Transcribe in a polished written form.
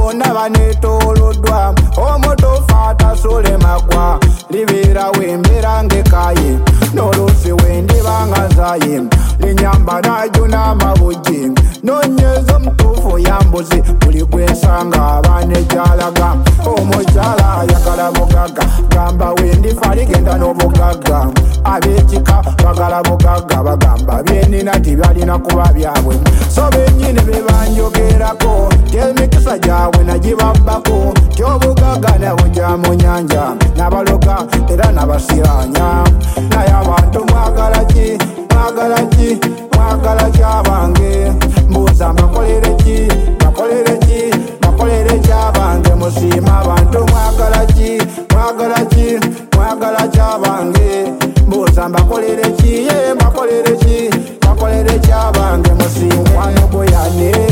bonna banetoloddwa omutuufa atasule magwa libeera wembera ngekaye n'oluusi wendibanga nzaye linyamba najuna amabujji nonyeza omutuufu yambuzi buli gwensanga abanejalaga omukyala ayagala bugaga gamba wendifa ligenda n'obugagga ab'ekika bagala bugagga bagamba byenina tibyalina kuba byabwe so bennyini bebanjogerako tyemikisa gyabwe nagibabbako tyobugagga nebujja mu nyanja n'abaloga era n'abasiranya naye abantu mwagala ki mwagala ki mwagala kyabange mbuuza mbakolere ki bakolere ki bakolere kyabange musiima abantu mwagala ki mwagala ki mwagala kyabange mbuuza mbakolere ki ye bakolere ki bakolere kyabange musiima wano bwe yane